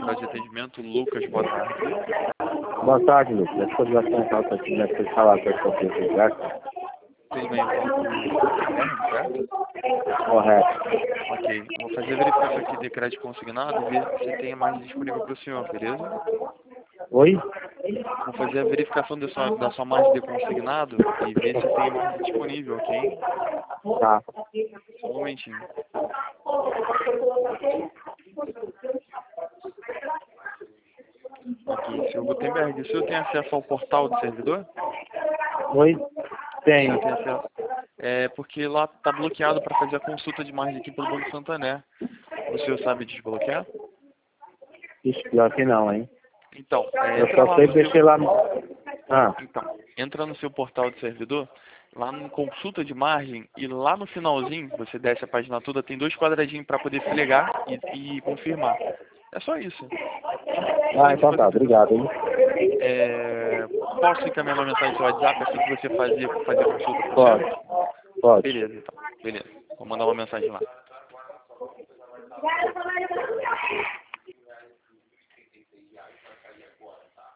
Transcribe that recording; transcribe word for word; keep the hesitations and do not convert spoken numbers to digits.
central de atendimento, Lucas, boa tarde. Boa tarde, Lucas. Essa coordenação central de atendimento foi falar com essa pessoa, certo? Tudo bem, eu falo com o Guilherme, certo? Correto. Ok, vou fazer a verificação aqui de crédito consignado e ver se tem mais disponível para o senhor, beleza? Oi? Vou fazer a verificação da sua, da sua margem de consignado e ver se tem mais disponível, ok? Tá. Só um momentinho. Ok, senhor Gutenberg, o senhor tem acesso ao portal do servidor? Oi? O Tenho. senhor tem acesso? É porque lá está bloqueado para fazer a consulta de margem aqui pelo Banco Santander. O senhor sabe desbloquear? Ixi, pior que não, hein? Então, é, Eu entra só lá sei no deixei seu... lá no... Ah, Então, entra no seu portal de servidor, lá no consulta de margem, e lá no finalzinho, você desce a página toda, tem dois quadradinhos para poder se ligar e, e confirmar. É só isso. Só ah isso então que tá. você precisa Obrigado, fazer. hein? É, posso encaminhar uma mensagem no seu WhatsApp assim que você fazer, fazer a consulta para o Pode. senhor? Pode. Beleza, então. Beleza. Vou mandar uma mensagem lá.